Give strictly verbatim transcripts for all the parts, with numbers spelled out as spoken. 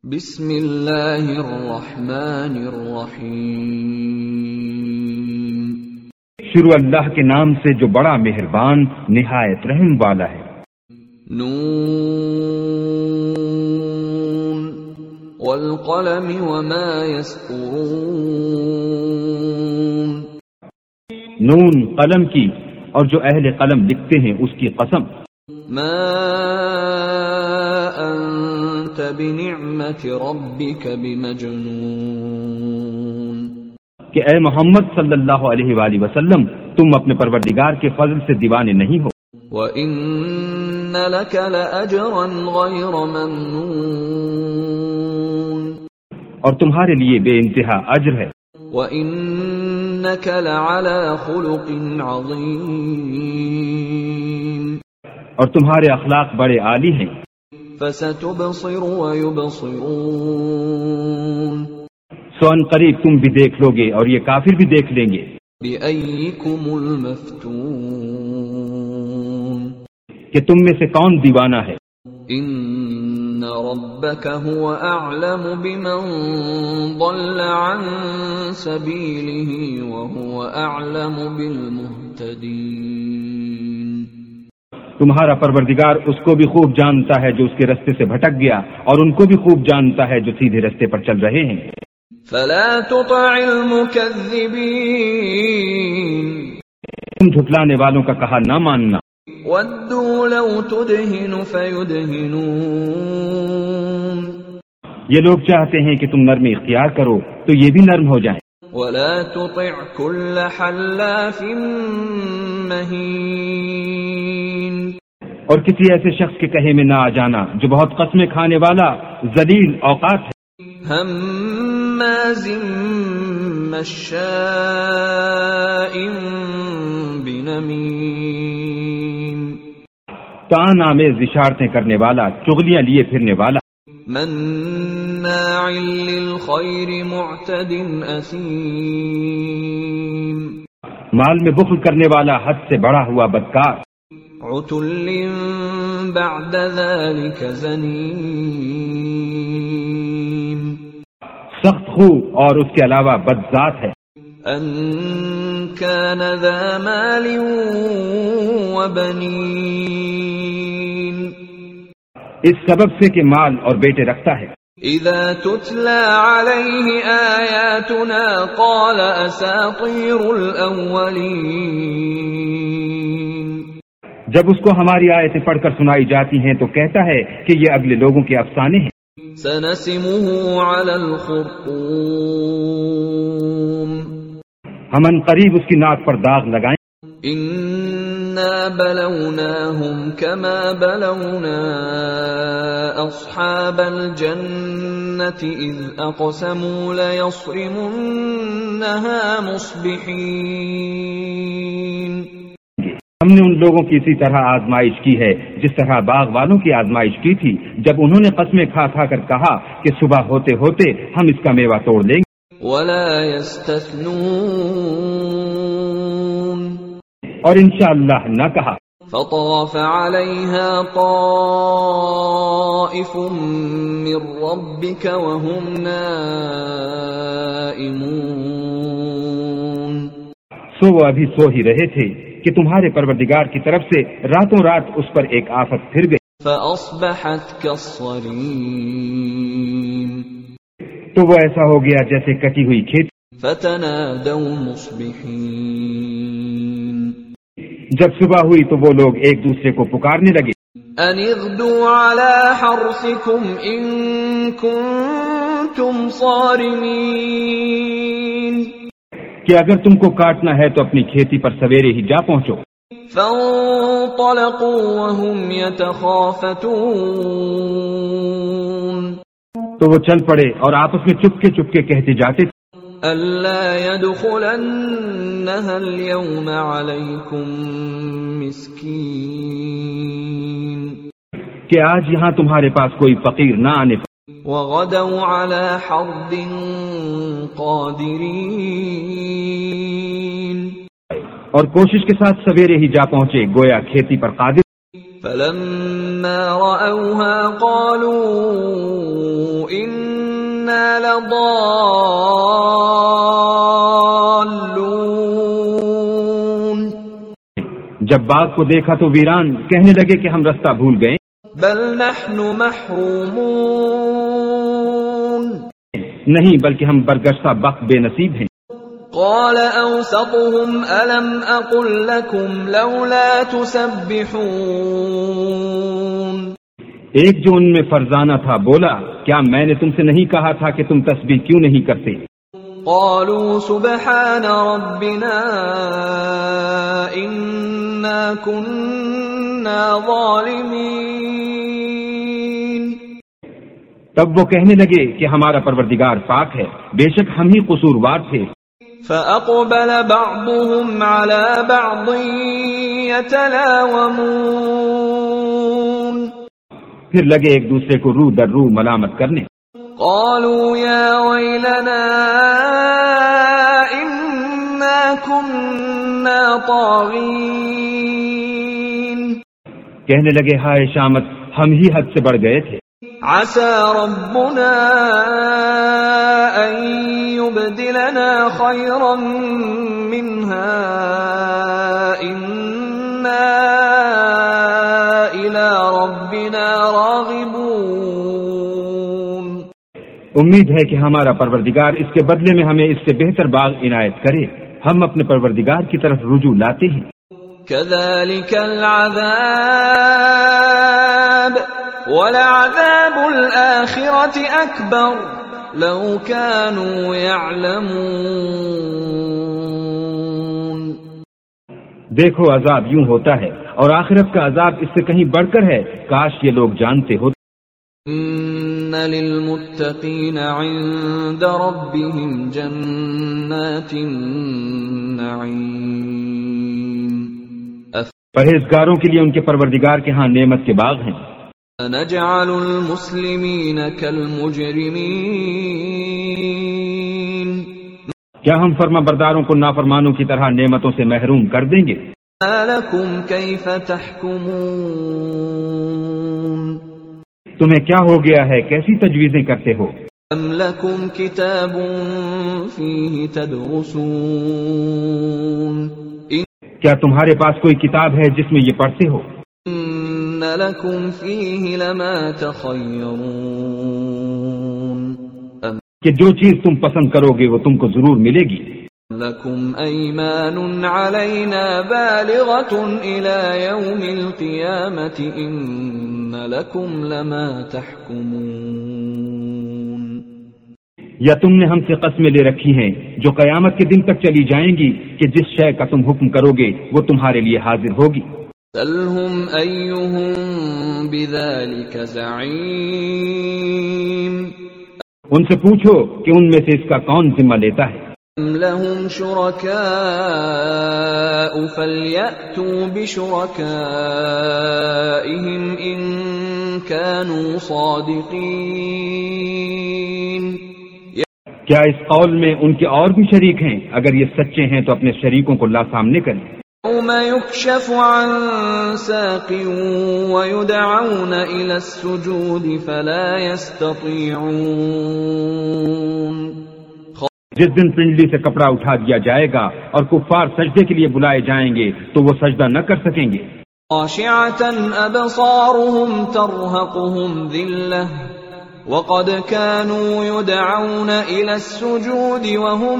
بسم اللہ الرحمن الرحیم۔ شروع اللہ کے نام سے جو بڑا مہربان نہایت رحم والا ہے۔ نون والقلم وما يسطرون۔ نون قلم کی اور جو اہل قلم لکھتے ہیں اس کی قسم۔ ما انت بنعمت ربک بمجنون۔ کہ اے محمد صلی اللہ علیہ وآلہ وسلم تم اپنے پروردگار کے فضل سے دیوانے نہیں ہو۔ وَإِنَّ لَكَ لَأَجْرًا غَيْرَ مَمْنُونٍ۔ اور تمہارے لیے بے انتہا اجر ہے۔ وَإِنَّكَ لَعَلَى خُلُقٍ عَظِيمٍ۔ اور تمہارے اخلاق بڑے عالی ہیں۔ فَسَتُبْصِرُ وَيُبْصِرُونَ۔ سو ان قریب تم بھی دیکھ لو گے اور یہ کافر بھی دیکھ لیں گے۔ بِأَيِّكُمُ الْمَفْتُونُ۔ کہ تم میں سے کون دیوانہ ہے۔ إِنَّ رَبَّكَ هُوَ أَعْلَمُ بِمَنْ ضَلَّ عَنْ سَبِيلِهِ وَهُوَ أَعْلَمُ بِالْمُهْتَدِينَ۔ تمہارا پروردگار اس کو بھی خوب جانتا ہے جو اس کے رستے سے بھٹک گیا، اور ان کو بھی خوب جانتا ہے جو سیدھے رستے پر چل رہے ہیں۔ فَلَا تُطِعِ الْمُكَذِّبِينَ۔ تم جھٹلانے والوں کا کہا نہ ماننا۔ وَدُّوا لَوْ تُدْهِنُ فَيُدْهِنُونَ۔ یہ لوگ چاہتے ہیں کہ تم نرمی اختیار کرو تو یہ بھی نرم ہو جائیں۔ وَلَا تُطِعْ كُلَّ حَلَّافٍ مَّهِينٍ۔ اور کسی ایسے شخص کے کہے میں نہ آ جانا جو بہت قسمیں کھانے والا ذلیل اوقات ہے۔ ہمازٍ مشاء بنمیم۔ تان آمیز اشارتیں کرنے والا، چغلیاں لیے پھرنے والا۔ مناع للخیر معتد اثیم۔ مال میں بخل کرنے والا، حد سے بڑا ہوا بدکار۔ عتل بعد ذلك زنیم۔ سخت خو اور اس کے علاوہ بدذات ہے۔ ان كان ذا مال وبنین۔ اس سبب سے کہ مال اور بیٹے رکھتا ہے۔ اذا تتلى عليه آیاتنا قال اساطیر الاولین۔ جب اس کو ہماری آیتیں پڑھ کر سنائی جاتی ہیں تو کہتا ہے کہ یہ اگلے لوگوں کے افسانے ہیں۔ سنسمه على الخرطوم۔ ہم ان قریب اس کی ناک پر داغ لگائیں۔ انا بلوناهم كما بلونا اصحاب الجنة اذ اقسموا ليصرمنها مصبحين۔ ہم نے ان لوگوں کی اسی طرح آزمائش کی ہے جس طرح باغ والوں کی آزمائش کی تھی جب انہوں نے قسمیں کھا کھا کر کہا کہ صبح ہوتے ہوتے ہم اس کا میوہ توڑ لیں گے۔ ولا يستثنون۔ اور انشاءاللہ نہ کہا۔ فطاف عليها طائف من ربك وهم نائمون۔ سو وہ ابھی سو ہی رہے تھے کہ تمہارے پروردگار کی طرف سے راتوں رات اس پر ایک آفت پھر گئی۔ فأصبحت كالصريم۔ تو وہ ایسا ہو گیا جیسے کٹی ہوئی کھیت۔ فتنادوا مصبحين۔ جب صبح ہوئی تو وہ لوگ ایک دوسرے کو پکارنے لگے۔ ان اغدوا على حرثكم ان كنتم صارمين۔ کہ اگر تم کو کاٹنا ہے تو اپنی کھیتی پر سویرے ہی جا پہنچو۔ فانطلقوا وهم يتخافتون۔ تو وہ چل پڑے اور آپس میں چپکے چپکے کہتے جاتے تھے۔ الا يدخلنها اليوم عليكم مسكين۔ کہ آج یہاں تمہارے پاس کوئی فقیر نہ آنے پائے۔ وغدوا على حرد قادرین۔ اور کوشش کے ساتھ سویرے ہی جا پہنچے گویا کھیتی پر قادر۔ فلما رأوها قالوا إن الضالون جب باغ کو دیکھا تو ویران کہنے لگے کہ ہم رستہ بھول گئے. بل نحن محرومون نہیں بلکہ ہم برگشتہ بخت بے نصیب ہیں. قال اوسطهم الم اقل لكم لولا تسبحون ایک جو ان میں فرزانہ تھا بولا کیا میں نے تم سے نہیں کہا تھا کہ تم تسبیح کیوں نہیں کرتے؟ قالوا سبحان ربنا انا كنا ظالمين تب وہ کہنے لگے کہ ہمارا پروردگار پاک ہے، بے شک ہم ہی قصوروار تھے. فأقبل بعضهم على بعض يتلاومون پھر لگے ایک دوسرے کو رو در رو ملامت کرنے. قالوا يا ويلنا إنا كنا طاغين کہنے لگے ہائے شامت ہم ہی حد سے بڑھ گئے تھے. عسى ربنا أن يبدلنا خيرا منها إنا إلى ربنا راغبون امید ہے کہ ہمارا پروردگار اس کے بدلے میں ہمیں اس سے بہتر باغ عنایت کرے. ہم اپنے پروردگار کی طرف رجوع لاتے ہیں. كذلك العذاب ولعذاب الآخرة أكبر لو كانوا يعلمون دیکھو عذاب یوں ہوتا ہے اور آخرت کا عذاب اس سے کہیں بڑھ کر ہے، کاش یہ لوگ جانتے ہوتے. ان للمتقین عند ربهم جنات النعیم پرہیزگاروں کے لیے ان کے پروردگار کے ہاں نعمت کے باغ ہیں. نجعل المسلمین کالمجرمین کیا ہم فرما برداروں کو نافرمانوں کی طرح نعمتوں سے محروم کر دیں گے؟ ما لکم کیف تحکمون تمہیں کیا ہو گیا ہے، کیسی تجویزیں کرتے ہو؟ ام لکم کتاب فیہ تدرسون کیا تمہارے پاس کوئی کتاب ہے جس میں یہ پڑھتے ہو؟ ان لکم فیہ لما تخیرون کہ جو چیز تم پسند کرو گے وہ تم کو ضرور ملے گی. لکم ایمان علینا بالغۃ الی یوم القیامۃ ان لکم لما تحکمون یا تم نے ہم سے قسمیں لے رکھی ہیں جو قیامت کے دن تک چلی جائیں گی کہ جس شے کا تم حکم کرو گے وہ تمہارے لیے حاضر ہوگی. سلہم ایہم بذالک زعیم ان سے پوچھو کہ ان میں سے اس کا کون ذمہ لیتا ہے. ام لہم شرکاء فلیأتوا بشرکائہم ان کانوا صادقین کیا اس قول میں ان کے اور بھی شریک ہیں؟ اگر یہ سچے ہیں تو اپنے شریکوں کو لا سامنے کریں. یوم یکشف عن ساق ویدعون الی السجود فلا یستطیعون جس دن پنڈلی سے کپڑا اٹھا دیا جائے گا اور کفار سجدے کے لیے بلائے جائیں گے تو وہ سجدہ نہ کر سکیں گے. خاشعۃ ابصارهم ترهقهم ذلہ وقد كانوا يدعون إلى السجود وهم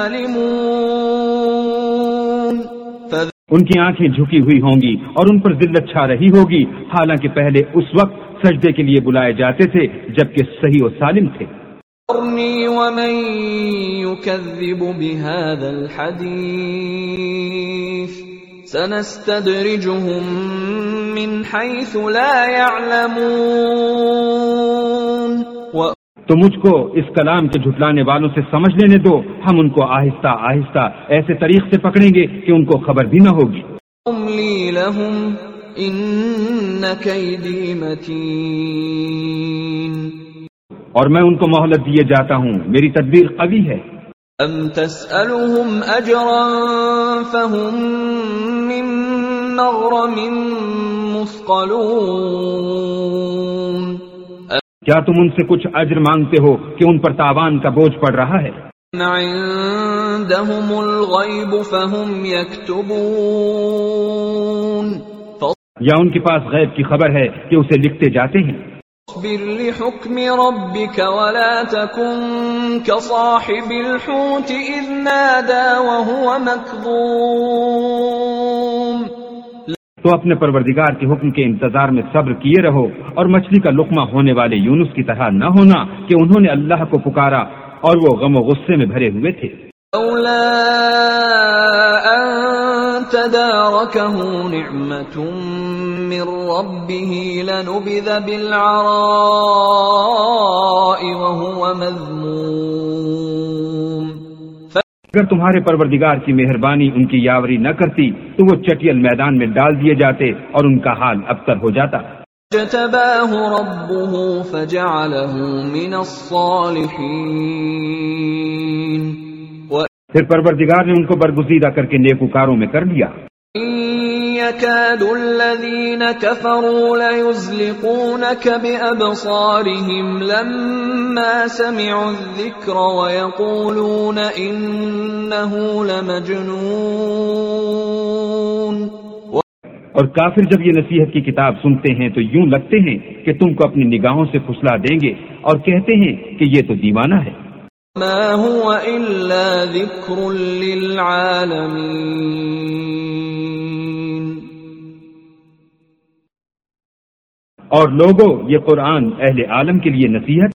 سالمون ان کی آنکھیں جھکی ہوئی ہوں گی اور ان پر ذلت چھا رہی ہوگی، حالانکہ پہلے اس وقت سجدے کے لیے بلائے جاتے تھے جبکہ صحیح و سالم تھے. ذرني ومن يكذب بهذا الحديث سنستدرجهم من حيث لا يعلمون تو مجھ کو اس کلام کے جھٹلانے والوں سے سمجھ لینے دو، ہم ان کو آہستہ آہستہ ایسے طریق سے پکڑیں گے کہ ان کو خبر بھی نہ ہوگی. املی لهم ان کیدی متین اور میں ان کو مہلت دیے جاتا ہوں، میری تدبیر قوی ہے. ام تسألهم اجرا فهم من مغرم مثقلون کیا تم ان سے کچھ اجر مانگتے ہو کہ ان پر تاوان کا بوجھ پڑ رہا ہے؟ عندهم الغیب فهم یکتبون یا ان کے پاس غیب کی خبر ہے کہ اسے لکھتے جاتے ہیں؟ اصبر لحکم ربک ولا تکن كصاحب الحوت اذ نادى وهو مكظوم تو اپنے پروردگار کے حکم کے انتظار میں صبر کیے رہو اور مچھلی کا لقمہ ہونے والے یونس کی طرح نہ ہونا کہ انہوں نے اللہ کو پکارا اور وہ غم و غصے میں بھرے ہوئے تھے. لولا ان تداركه نعمة من ربه لنبذ بالعراء وهو مذموم. اگر تمہارے پروردگار کی مہربانی ان کی یاوری نہ کرتی تو وہ چٹیل میدان میں ڈال دیے جاتے اور ان کا حال ابتر ہو جاتا. اجتباه ربه فجعله من الصالحين. پھر پروردگار نے ان کو برگزیدہ کر کے نیکوکاروں میں کر لیا. يكاد الذين كفروا ليزلقونك بأبصارهم لما سمعوا الذكر ويقولون إنه لمجنون. اور کافر جب یہ نصیحت کی کتاب سنتے ہیں تو یوں لگتے ہیں کہ تم کو اپنی نگاہوں سے پھسلا دیں گے اور کہتے ہیں کہ یہ تو دیوانہ ہے. ما هو إلا ذكر للعالمين. اور لوگوں یہ قرآن اہل عالم کے لیے نصیحت